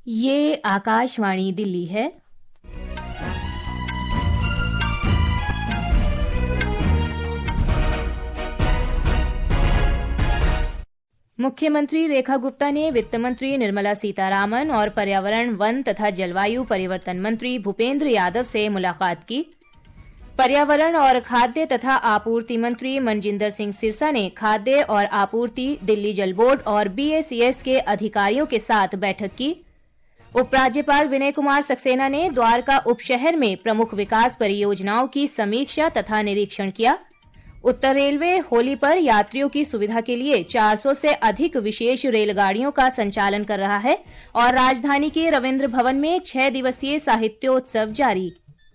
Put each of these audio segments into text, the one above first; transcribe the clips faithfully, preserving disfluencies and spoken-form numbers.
ये आकाशवाणी दिल्ली है। मुख्यमंत्री रेखा गुप्ता ने वित्त मंत्री निर्मला सीतारामन और पर्यावरण, वन तथा जलवायु परिवर्तन मंत्री भूपेंद्र यादव से मुलाकात की। पर्यावरण और खाद्य तथा आपूर्ति मंत्री मनजिंदर सिंह सिरसा ने खाद्य और आपूर्ति, दिल्ली जल बोर्ड और बीएसीएस के अधिकारियों के साथ बैठक की। उपराज्यपाल विनय कुमार सक्सेना ने द्वारका उपशहर में प्रमुख विकास परियोजनाओं की समीक्षा तथा निरीक्षण किया। उत्तर रेलवे होली पर यात्रियों की सुविधा के लिए चार सौ से अधिक विशेष रेलगाड़ियों का संचालन कर रहा है और राजधानी के रविंद्र भवन में छह दिवसीय साहित्योत्सव जारी।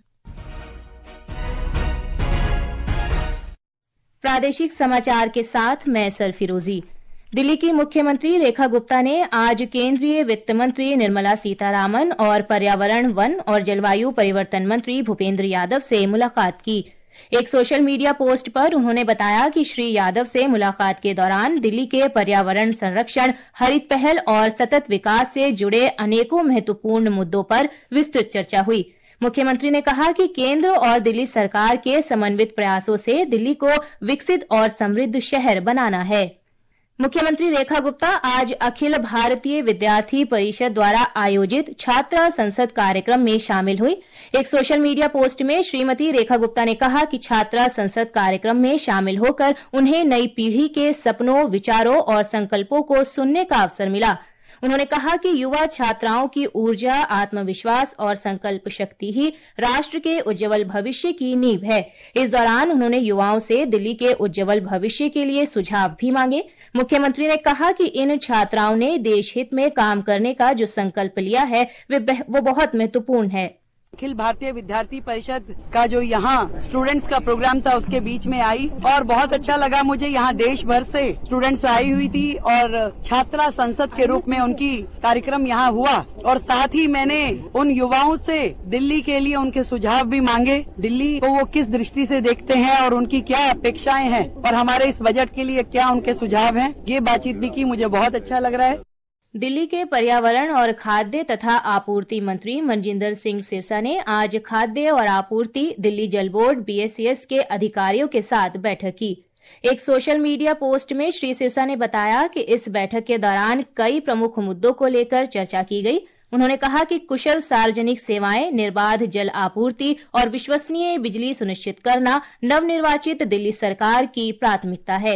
प्रादेशिक समाचार के साथ मैं सरफिरोजी। दिल्ली की मुख्यमंत्री रेखा गुप्ता ने आज केंद्रीय वित्त मंत्री निर्मला सीतारामन और पर्यावरण, वन और जलवायु परिवर्तन मंत्री भूपेंद्र यादव से मुलाकात की। एक सोशल मीडिया पोस्ट पर उन्होंने बताया कि श्री यादव से मुलाकात के दौरान दिल्ली के पर्यावरण संरक्षण, हरित पहल और सतत विकास से जुड़े अनेकों महत्वपूर्ण मुद्दों पर विस्तृत चर्चा हुई। मुख्यमंत्री ने कहा कि केंद्र और दिल्ली सरकार के समन्वित प्रयासों से दिल्ली को विकसित और समृद्ध शहर बनाना है। मुख्यमंत्री रेखा गुप्ता आज अखिल भारतीय विद्यार्थी परिषद द्वारा आयोजित छात्रा संसद कार्यक्रम में शामिल हुई। एक सोशल मीडिया पोस्ट में श्रीमती रेखा गुप्ता ने कहा कि छात्रा संसद कार्यक्रम में शामिल होकर उन्हें नई पीढ़ी के सपनों, विचारों और संकल्पों को सुनने का अवसर मिला। उन्होंने कहा कि युवा छात्राओं की ऊर्जा, आत्मविश्वास और संकल्प शक्ति ही राष्ट्र के उज्जवल भविष्य की नींव है। इस दौरान उन्होंने युवाओं से दिल्ली के उज्जवल भविष्य के लिए सुझाव भी मांगे। मुख्यमंत्री ने कहा कि इन छात्राओं ने देश हित में काम करने का जो संकल्प लिया है वो बहुत महत्वपूर्ण है। अखिल भारतीय विद्यार्थी परिषद का जो यहाँ स्टूडेंट्स का प्रोग्राम था उसके बीच में आई और बहुत अच्छा लगा मुझे। यहाँ देश भर से स्टूडेंट्स आई हुई थी और छात्रा संसद के रूप में उनकी कार्यक्रम यहाँ हुआ और साथ ही मैंने उन युवाओं से दिल्ली के लिए उनके सुझाव भी मांगे। दिल्ली को वो किस दृष्टि से देखते हैं और उनकी क्या अपेक्षाएं हैं और हमारे इस बजट के लिए क्या उनके सुझाव हैं, ये बातचीत भी की। मुझे बहुत अच्छा लग रहा है। दिल्ली के पर्यावरण और खाद्य तथा आपूर्ति मंत्री मनजिंदर सिंह सिरसा ने आज खाद्य और आपूर्ति, दिल्ली जल बोर्ड, बीएसीएस के अधिकारियों के साथ बैठक की। एक सोशल मीडिया पोस्ट में श्री सिरसा ने बताया कि इस बैठक के दौरान कई प्रमुख मुद्दों को लेकर चर्चा की गई। उन्होंने कहा कि कुशल सार्वजनिक सेवाएं, निर्बाध जल आपूर्ति और विश्वसनीय बिजली सुनिश्चित करना नवनिर्वाचित दिल्ली सरकार की प्राथमिकता है।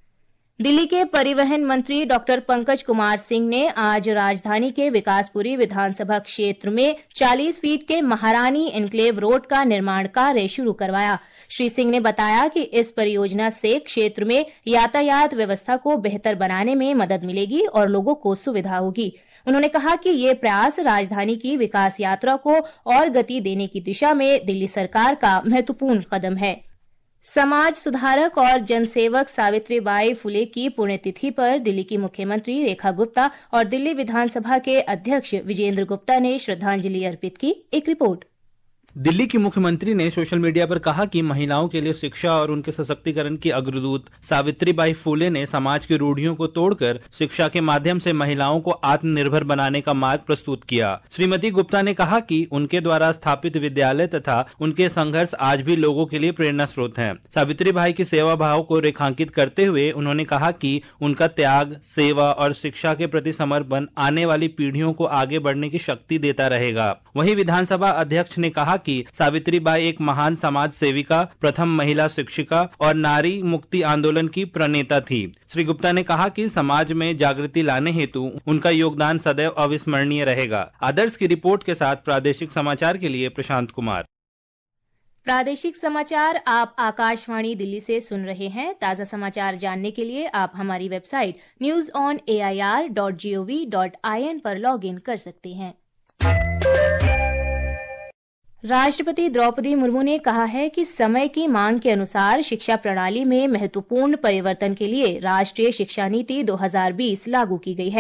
दिल्ली के परिवहन मंत्री डॉक्टर पंकज कुमार सिंह ने आज राजधानी के विकासपुरी विधानसभा क्षेत्र में चालीस फीट के महारानी एन्क्लेव रोड का निर्माण कार्य शुरू करवाया। श्री सिंह ने बताया कि इस परियोजना से क्षेत्र में यातायात व्यवस्था को बेहतर बनाने में मदद मिलेगी और लोगों को सुविधा होगी। उन्होंने कहा कि ये प्रयास राजधानी की विकास यात्रा को और गति देने की दिशा में दिल्ली सरकार का महत्वपूर्ण कदम है। समाज सुधारक और जनसेवक सावित्रीबाई फुले की पुण्यतिथि पर दिल्ली की मुख्यमंत्री रेखा गुप्ता और दिल्ली विधानसभा के अध्यक्ष विजेंद्र गुप्ता ने श्रद्धांजलि अर्पित की। एक रिपोर्ट। दिल्ली की मुख्यमंत्री ने सोशल मीडिया पर कहा कि महिलाओं के लिए शिक्षा और उनके सशक्तिकरण की अग्रदूत सावित्रीबाई फुले ने समाज की रूढ़ियों को तोड़कर शिक्षा के माध्यम से महिलाओं को आत्मनिर्भर बनाने का मार्ग प्रस्तुत किया। श्रीमती गुप्ता ने कहा कि उनके द्वारा स्थापित विद्यालय तथा उनके संघर्ष आज भी लोगों के लिए प्रेरणा स्रोत हैं। सावित्रीबाई की सेवा भाव को रेखांकित करते हुए उन्होंने कहा कि उनका त्याग, सेवा और शिक्षा के प्रति समर्पण आने वाली पीढ़ियों को आगे बढ़ने की शक्ति देता रहेगा। वहीं विधानसभा अध्यक्ष ने कहा कि सावित्रीबाई एक महान समाज सेविका, प्रथम महिला शिक्षिका और नारी मुक्ति आंदोलन की प्रणेता थी। श्री गुप्ता ने कहा कि समाज में जागृति लाने हेतु उनका योगदान सदैव अविस्मरणीय रहेगा। आदर्श की रिपोर्ट के साथ प्रादेशिक समाचार के लिए प्रशांत कुमार। प्रादेशिक समाचार आप आकाशवाणी दिल्ली से सुन रहे हैं। ताजा समाचार जानने के लिए आप हमारी website news on A I R dot G O V dot I N पर लॉग इन कर सकते हैं। राष्ट्रपति द्रौपदी मुर्मू ने कहा है कि समय की मांग के अनुसार शिक्षा प्रणाली में महत्वपूर्ण परिवर्तन के लिए राष्ट्रीय शिक्षा नीति दो हज़ार बीस लागू की गई है।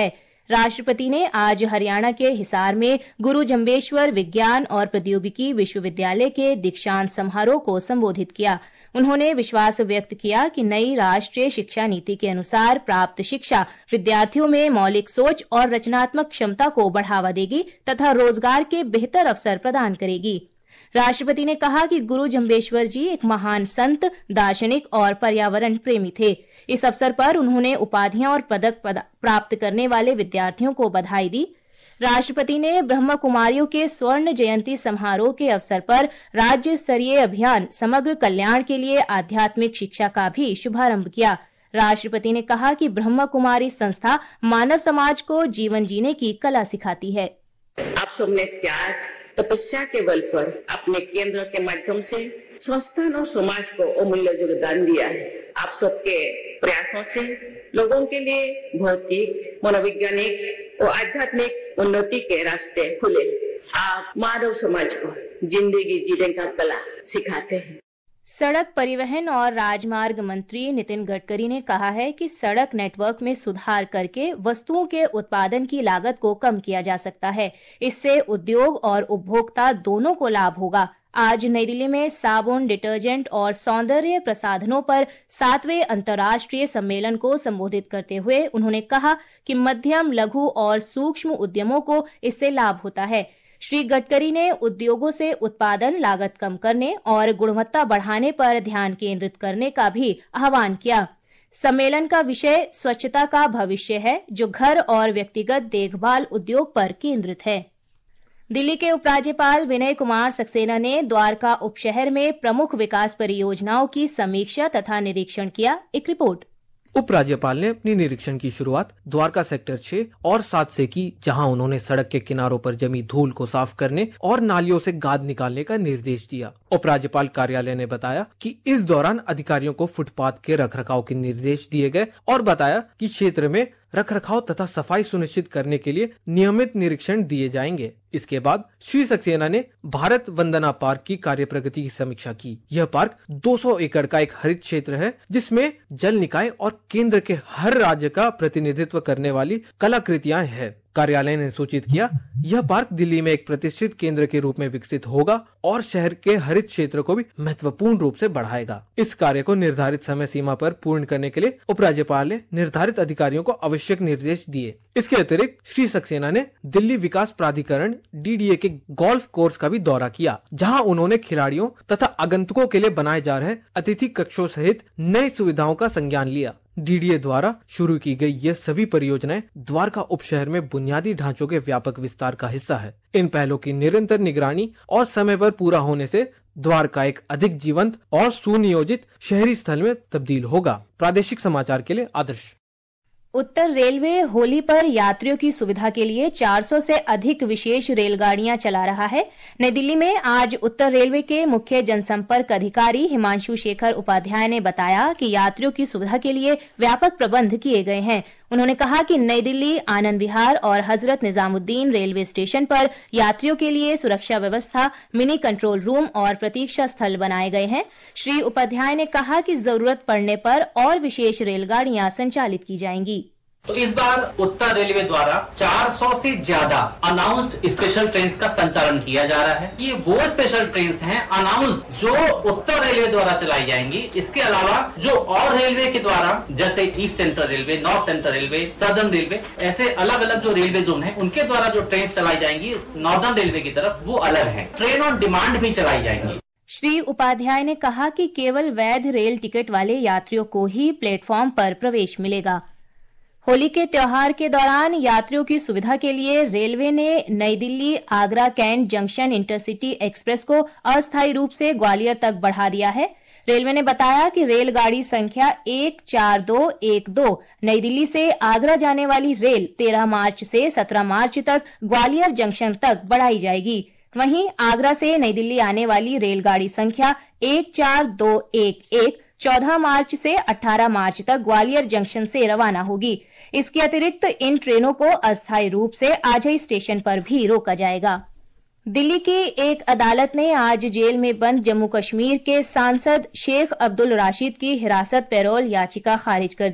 राष्ट्रपति ने आज हरियाणा के हिसार में गुरु जम्बेश्वर विज्ञान और प्रौद्योगिकी विश्वविद्यालय के दीक्षांत समारोह को संबोधित किया। उन्होंने विश्वास व्यक्त किया कि नई राष्ट्रीय शिक्षा नीति के अनुसार प्राप्त शिक्षा विद्यार्थियों में मौलिक सोच और रचनात्मक क्षमता को बढ़ावा देगी तथा रोजगार के बेहतर अवसर प्रदान करेगी। राष्ट्रपति ने कहा कि गुरु जम्बेश्वर जी एक महान संत, दार्शनिक और पर्यावरण प्रेमी थे। इस अवसर पर उन्होंने उपाधियां और पदक प्राप्त करने वाले विद्यार्थियों को बधाई दी। राष्ट्रपति ने ब्रह्म कुमारियों के स्वर्ण जयंती समारोह के अवसर पर राज्य स्तरीय अभियान समग्र कल्याण के लिए आध्यात्मिक शिक्षा का भी शुभारंभ किया। राष्ट्रपति ने कहा कि ब्रह्म कुमारी संस्था मानव समाज को जीवन जीने की कला सिखाती है। आप सबने त्याग तपस्या के बल पर अपने केंद्र के माध्यम से संस्थान और समाज को अमूल्य योगदान दिया है। आप सबके प्रयासों से लोगों के लिए भौतिक, मनोवैज्ञानिक और आध्यात्मिक उन्नति के रास्ते खुले। आप मानव समाज को जिंदगी जीने का कला सिखाते हैं। सड़क परिवहन और राजमार्ग मंत्री नितिन गडकरी ने कहा है कि सड़क नेटवर्क में सुधार करके वस्तुओं के उत्पादन की लागत को कम किया जा सकता है। इससे उद्योग और उपभोक्ता दोनों को लाभ होगा। आज नई दिल्ली में साबुन, डिटर्जेंट और सौंदर्य प्रसाधनों पर सातवें अंतर्राष्ट्रीय सम्मेलन को संबोधित करते हुए उन्होंने कहा कि मध्यम, लघु और सूक्ष्म उद्यमों को इससे लाभ होता है। श्री गडकरी ने उद्योगों से उत्पादन लागत कम करने और गुणवत्ता बढ़ाने पर ध्यान केंद्रित करने का भी आह्वान किया। सम्मेलन का विषय स्वच्छता का भविष्य है, जो घर और व्यक्तिगत देखभाल उद्योग पर केंद्रित है। दिल्ली के उपराज्यपाल विनय कुमार सक्सेना ने द्वारका उपशहर में प्रमुख विकास परियोजनाओं की समीक्षा तथा निरीक्षण किया। एक रिपोर्ट। उपराज्यपाल ने अपनी निरीक्षण की शुरुआत द्वारका सेक्टर छह और सात से की, जहां उन्होंने सड़क के किनारों पर जमी धूल को साफ करने और नालियों से गाद निकालने का निर्देश दिया। उपराज्यपाल कार्यालय ने बताया कि इस दौरान अधिकारियों को फुटपाथ के रखरखाव के निर्देश दिए गए और बताया कि क्षेत्र में रखरखाव तथा सफाई सुनिश्चित करने के लिए नियमित निरीक्षण दिए जाएंगे। इसके बाद श्री सक्सेना ने भारत वंदना पार्क की कार्य प्रगति की समीक्षा की। यह पार्क दो सौ एकड़ का एक हरित क्षेत्र है, जिसमें जल निकाय और केंद्र के हर राज्य का प्रतिनिधित्व करने वाली कलाकृतियां हैं। कार्यालय ने सूचित किया, यह पार्क दिल्ली में एक प्रतिष्ठित केंद्र के रूप में विकसित होगा और शहर के हरित क्षेत्र को भी महत्वपूर्ण रूप से बढ़ाएगा। इस कार्य को निर्धारित समय सीमा पर पूर्ण करने के लिए उपराज्यपाल ने निर्धारित अधिकारियों को आवश्यक निर्देश दिए। इसके अतिरिक्त श्री सक्सेना ने दिल्ली विकास प्राधिकरण डी डी ए के गोल्फ कोर्स का भी दौरा किया, जहां उन्होंने खिलाड़ियों तथा आगंतुकों के लिए बनाए जा रहे अतिथि कक्षों सहित नई सुविधाओं का संज्ञान लिया। डी डी ए द्वारा शुरू की गई ये सभी परियोजनाएं द्वारका उपशहर में बुनियादी ढांचों के व्यापक विस्तार का हिस्सा है। इन पहलों की निरंतर निगरानी और समय पर पूरा होने से द्वारका एक अधिक जीवंत और सुनियोजित शहरी स्थल में तब्दील होगा। प्रादेशिक समाचार के लिए आदर्श। उत्तर रेलवे होली पर यात्रियों की सुविधा के लिए चार सौ से अधिक विशेष रेलगाड़ियां चला रहा है। नई दिल्ली में आज उत्तर रेलवे के मुख्य जनसंपर्क अधिकारी हिमांशु शेखर उपाध्याय ने बताया कि यात्रियों की सुविधा के लिए व्यापक प्रबंध किए गए हैं। उन्होंने कहा कि नई दिल्ली, आनंद विहार और हजरत निजामुद्दीन रेलवे स्टेशन पर यात्रियों के लिए सुरक्षा व्यवस्था, मिनी कंट्रोल रूम और प्रतीक्षा स्थल बनाए गए हैं। श्री उपाध्याय ने कहा कि जरूरत पड़ने पर और विशेष रेलगाड़ियां संचालित की जाएंगी। तो इस बार उत्तर रेलवे द्वारा चार सौ से ज्यादा अनाउंस्ड स्पेशल ट्रेन का संचालन किया जा रहा है। ये वो स्पेशल ट्रेन हैं अनाउंस्ड जो उत्तर रेलवे द्वारा चलाई जाएंगी। इसके अलावा जो और रेलवे के द्वारा, जैसे east central railway, north central railway, southern railway, ऐसे अलग अलग जो रेलवे जोन है उनके द्वारा जो ट्रेन चलाई जाएंगी नॉर्दर्न रेलवे की तरफ, वो अलग है। ट्रेन ऑन डिमांड भी चलाई जाएंगी। श्री उपाध्याय ने कहा कि केवल वैध रेल टिकट वाले यात्रियों को ही प्लेटफॉर्म पर प्रवेश मिलेगा। होली के त्योहार के दौरान यात्रियों की सुविधा के लिए रेलवे ने नई Delhi Agra cantt junction intercity express को अस्थायी रूप से ग्वालियर तक बढ़ा दिया है। रेलवे ने बताया कि रेलगाड़ी संख्या एक चार दो एक दो नई दिल्ली से आगरा जाने वाली रेल तेरह मार्च से सत्रह मार्च तक ग्वालियर जंक्शन तक बढ़ाई जाएगी। वहीं आगरा से नई दिल्ली आने वाली रेलगाड़ी संख्या एक चार दो एक एक चौदह मार्च से अठारह मार्च तक ग्वालियर जंक्शन से रवाना होगी। इसके अतिरिक्त इन ट्रेनों को अस्थायी रूप से आजई स्टेशन पर भी रोका जाएगा। दिल्ली की एक अदालत ने आज जेल में बंद जम्मू कश्मीर के सांसद शेख अब्दुल राशिद की हिरासत पैरोल याचिका खारिज कर दी।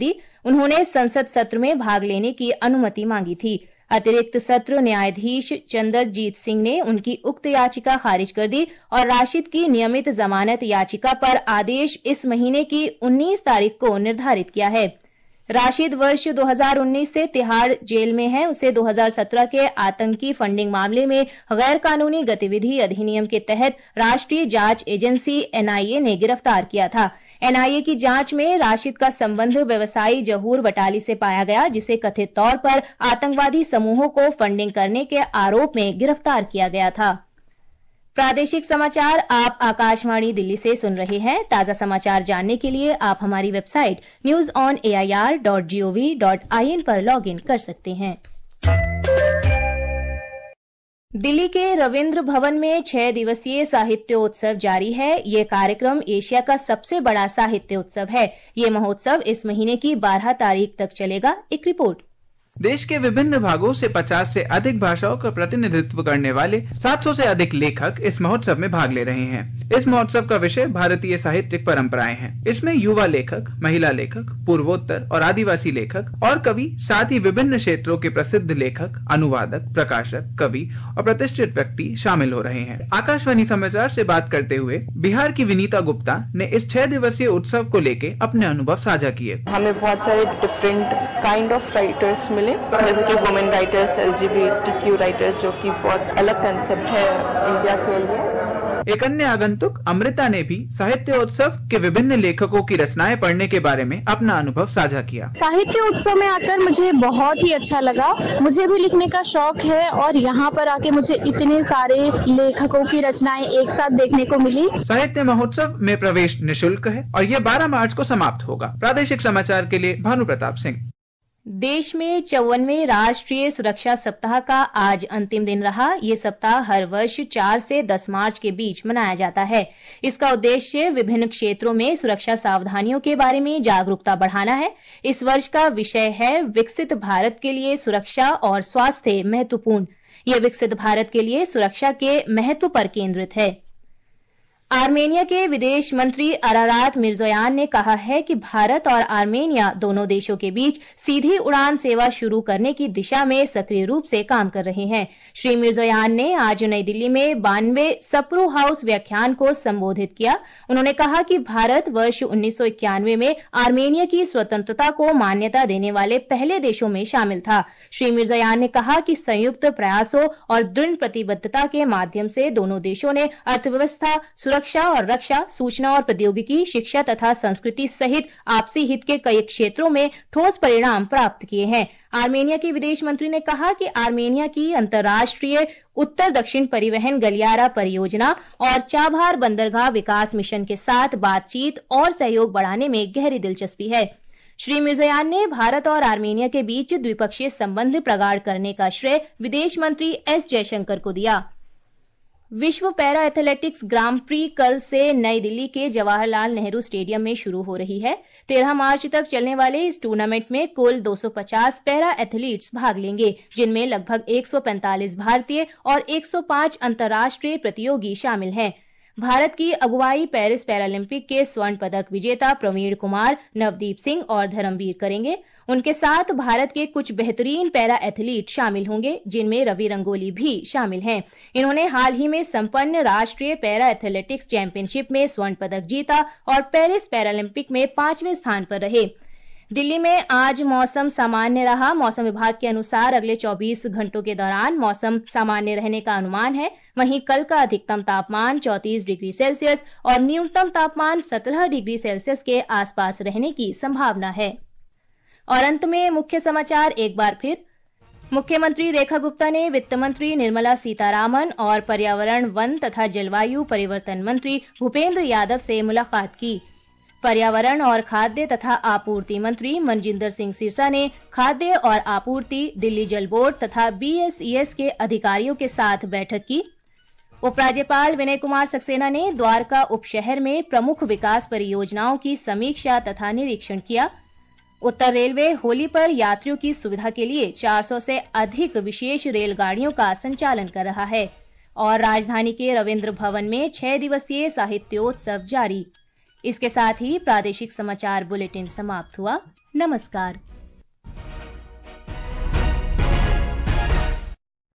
उन्होंने संसद सत्र में भाग लेने की अनुमति मांगी थी। अतिरिक्त सत्र न्यायाधीश चंद्रजीत सिंह ने उनकी उक्त याचिका खारिज कर दी और राशिद की नियमित जमानत याचिका पर आदेश इस महीने की उन्नीस तारीख को निर्धारित किया है। राशिद वर्ष दो हज़ार उन्नीस से तिहाड़ जेल में है। उसे दो हज़ार सत्रह के आतंकी फंडिंग मामले में गैर कानूनी गतिविधि अधिनियम के तहत राष्ट्रीय जांच एजेंसी एन आई ए ने गिरफ्तार किया था। एन आई ए की जांच में राशिद का संबंध व्यवसायी जहूर वटाली से पाया गया, जिसे कथित तौर पर आतंकवादी समूहों को फंडिंग करने के आरोप में गिरफ्तार किया गया था। प्रादेशिक समाचार आप आकाशवाणी दिल्ली से सुन रहे हैं। ताजा समाचार जानने के लिए आप हमारी website news on A I R dot G O V dot I N पर लॉग इन कर सकते हैं। दिल्ली के रविंद्र भवन में छह दिवसीय साहित्योत्सव जारी है। ये कार्यक्रम एशिया का सबसे बड़ा साहित्य उत्सव है। ये महोत्सव इस महीने की बारह तारीख तक चलेगा। एक रिपोर्ट। देश के विभिन्न भागों से पचास से अधिक भाषाओं का प्रतिनिधित्व करने वाले सात सौ से अधिक लेखक इस महोत्सव में भाग ले रहे हैं। इस महोत्सव का विषय भारतीय साहित्यिक परंपराएं हैं। इसमें युवा लेखक, महिला लेखक, पूर्वोत्तर और आदिवासी लेखक और कवि, साथ ही विभिन्न क्षेत्रों के प्रसिद्ध लेखक, अनुवादक, प्रकाशक, कवि और प्रतिष्ठित व्यक्ति शामिल हो रहे हैं। आकाशवाणी समाचार से बात करते हुए बिहार की विनीता गुप्ता ने इस छह दिवसीय उत्सव को लेकर अपने अनुभव साझा किए। हमें बहुत सारे डिफरेंट काइंड ऑफ राइटर्स मिले, जैसे कि women writers, L G B T Q writers, जो कि बहुत अलग कंसेप्ट है इंडिया के लिए। एक अन्य आगंतुक अमृता ने भी साहित्य उत्सव के विभिन्न लेखकों की रचनाएं पढ़ने के बारे में अपना अनुभव साझा किया। साहित्य उत्सव में आकर मुझे बहुत ही अच्छा लगा। मुझे भी लिखने का शौक है और यहाँ पर आके मुझे इतने सारे लेखकों की रचनाएं एक साथ देखने को मिली। साहित्य महोत्सव में प्रवेश निःशुल्क है और ये बारह मार्च को समाप्त होगा। प्रादेशिक समाचार के लिए भानु प्रताप सिंह। देश में चौवनवें राष्ट्रीय सुरक्षा सप्ताह का आज अंतिम दिन रहा। ये सप्ताह हर वर्ष चार से दस मार्च के बीच मनाया जाता है। इसका उद्देश्य विभिन्न क्षेत्रों में सुरक्षा सावधानियों के बारे में जागरूकता बढ़ाना है। इस वर्ष का विषय है विकसित भारत के लिए सुरक्षा और स्वास्थ्य महत्वपूर्ण। यह विकसित भारत के लिए सुरक्षा के महत्व पर केंद्रित है। आर्मेनिया के विदेश मंत्री अरारात मिर्जोयान ने कहा है कि भारत और आर्मेनिया दोनों देशों के बीच सीधी उड़ान सेवा शुरू करने की दिशा में सक्रिय रूप से काम कर रहे हैं। श्री मिर्जोयान ने आज नई दिल्ली में बानवे सप्रू हाउस व्याख्यान को संबोधित किया। उन्होंने कहा कि भारत वर्ष उन्नीस सौ इक्यानवे में आर्मेनिया की स्वतंत्रता को मान्यता देने वाले पहले देशों में शामिल था। श्री मिर्जोयान ने कहा कि संयुक्त प्रयासों और दृढ़ प्रतिबद्धता के माध्यम से दोनों देशों ने अर्थव्यवस्था, सुरक्षा और रक्षा, सूचना और प्रौद्योगिकी, शिक्षा तथा संस्कृति सहित आपसी हित के कई क्षेत्रों में ठोस परिणाम प्राप्त किए हैं। आर्मेनिया के विदेश मंत्री ने कहा कि आर्मेनिया की अंतर्राष्ट्रीय उत्तर दक्षिण परिवहन गलियारा परियोजना और चाबहार बंदरगाह विकास मिशन के साथ बातचीत और सहयोग बढ़ाने में गहरी दिलचस्पी है। श्री मिर्जोयान ने भारत और आर्मेनिया के बीच द्विपक्षीय संबंध प्रगाढ़ करने का श्रेय विदेश मंत्री एस जयशंकर को दिया। विश्व पैरा एथलेटिक्स ग्रां प्री कल से नई दिल्ली के जवाहरलाल नेहरू स्टेडियम में शुरू हो रही है। तेरह मार्च तक चलने वाले इस टूर्नामेंट में कुल दो सौ पचास पैरा एथलीट्स भाग लेंगे, जिनमें लगभग एक सौ पैंतालीस भारतीय और एक सौ पाँच अंतर्राष्ट्रीय प्रतियोगी शामिल हैं। भारत की अगुवाई पेरिस पैरालंपिक के स्वर्ण पदक विजेता प्रवीण कुमार, नवदीप सिंह और धर्मवीर करेंगे। उनके साथ भारत के कुछ बेहतरीन पैरा एथलीट शामिल होंगे, जिनमें रवि रंगोली भी शामिल हैं। इन्होंने हाल ही में संपन्न राष्ट्रीय पैरा एथलेटिक्स चैंपियनशिप में स्वर्ण पदक जीता और पेरिस पैरालंपिक में पांचवें स्थान पर रहे। दिल्ली में आज मौसम सामान्य रहा। मौसम विभाग के अनुसार अगले चौबीस घंटों के दौरान मौसम सामान्य रहने का अनुमान है। वहीं कल का अधिकतम तापमान चौंतीस डिग्री सेल्सियस और न्यूनतम तापमान सत्रह डिग्री सेल्सियस के आसपास रहने की संभावना है। और अंत में मुख्य समाचार एक बार फिर। मुख्यमंत्री रेखा गुप्ता ने वित्त मंत्री निर्मला सीतारामन और पर्यावरण, वन तथा जलवायु परिवर्तन मंत्री भूपेंद्र यादव से मुलाकात की। पर्यावरण और खाद्य तथा आपूर्ति मंत्री मनजिंदर सिंह सिरसा ने खाद्य और आपूर्ति, दिल्ली जल बोर्ड तथा बी एस ई एस के अधिकारियों के साथ बैठक की। उपराज्यपाल विनय कुमार सक्सेना ने द्वारका उपशहर में प्रमुख विकास परियोजनाओं की समीक्षा तथा निरीक्षण किया। उत्तर रेलवे होली पर यात्रियों की सुविधा के लिए चार सौ से अधिक विशेष रेलगाड़ियों का संचालन कर रहा है। और राजधानी के रविंद्र भवन में छह दिवसीय साहित्योत्सव जारी। इसके साथ ही प्रादेशिक समाचार बुलेटिन समाप्त हुआ। नमस्कार।